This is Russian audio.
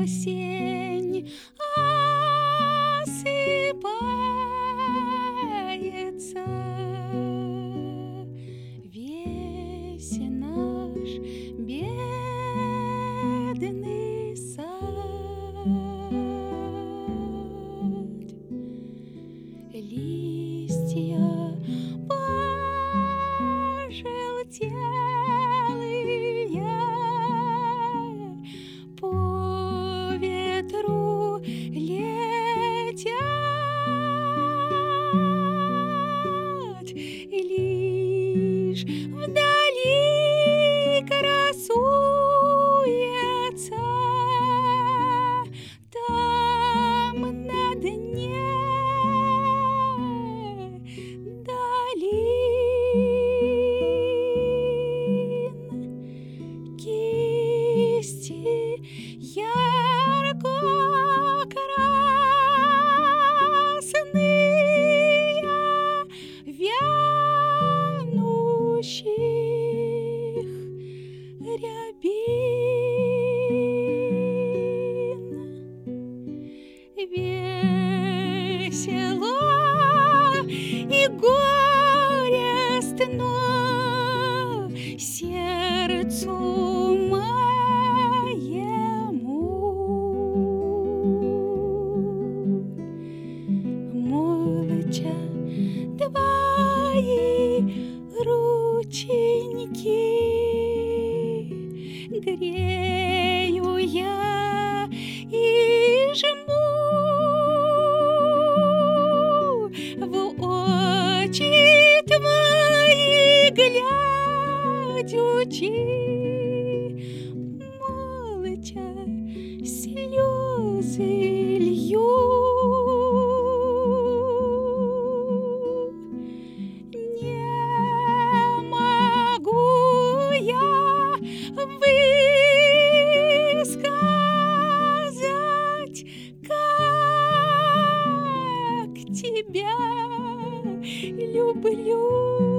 осень осыпается весь наш бедный сад. Листья пожелтелые по ветру летят, и лишь вдали красуется там на дне долин кисти ярко-красные вянущих рябин. Весело и горестно сердцу моему. Молча твои рученьки грею я и жму в очи твои глядячи, молча слезы лью. Не могу я высказать, как тебя люблю.